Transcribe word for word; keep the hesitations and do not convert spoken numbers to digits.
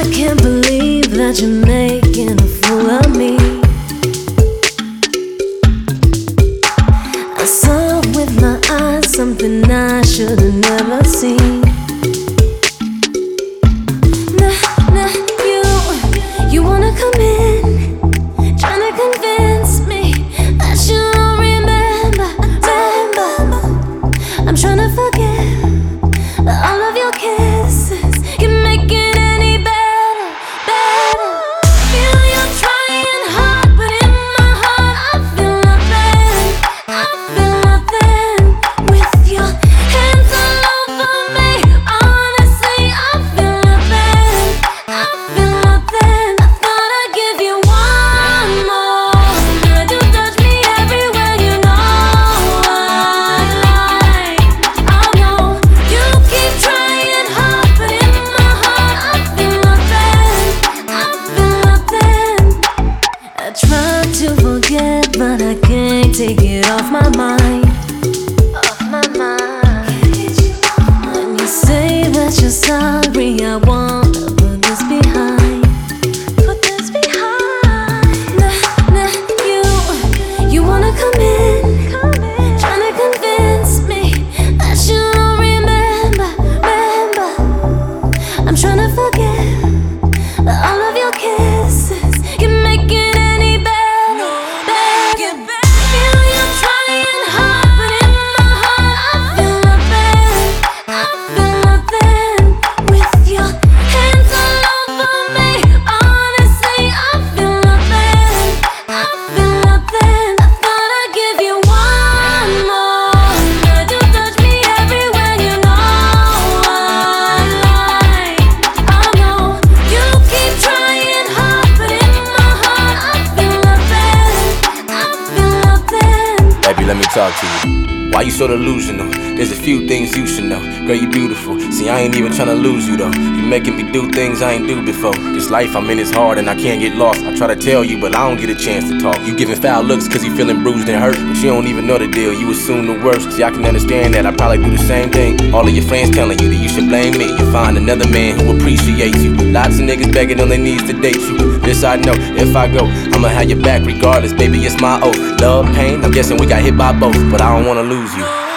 can't believe that you're making a fool of me. I saw with my eyes something I should have never seen. Nah, nah, you, you wanna come in, tryna convince me that you don't remember, remember. I'm tryna forget all of your kisses. Can make it any better, better. Feel you're trying hard, but in my heart I feel nothing, I feel nothing. With your hands all over me, honestly I feel nothing, I feel nothing. I thought I'd give you one more. Girl, you touch me everywhere, you know I like. I know you keep trying hard, but in my heart I feel nothing, I feel nothing. I try to forget, but I can't take it off my mind, off my mind. When you say that you're sorry, I wanna put this behind, put this behind. Nah, nah, you, you wanna come in, tryna convince me that you don't remember, remember. I'm tryna forget all of your kisses. Can make it any better, better. Feel you're trying hard, but in my heart I feel nothing, I feel nothing. With your hands all over me, honestly I feel nothing, I feel nothing. I thought I'd give you one more. Girl, you touch me everywhere, you know I like. I know you keep trying hard, but in my heart I feel nothing, I feel nothing. Baby, let me talk to you. Why you so delusional? There's a few things you should know. Girl, you beautiful. See, I ain't even tryna lose you though. You making me do things I ain't do before. This life I'm in is hard and I can't get lost. I try to tell you, but I don't get a chance to talk. You giving foul looks cause you feeling bruised and hurt, but you don't even know the deal. You assume the worst. See, I can understand that. I probably do the same thing. All of your friends telling you that you should blame me. You find another man who appreciates you. Lots of niggas begging on their knees to date you. This I know, if I go, I'ma have your back regardless. Baby, it's my oath. Love, pain, I'm guessing we got hit by both, but I don't wanna lose you.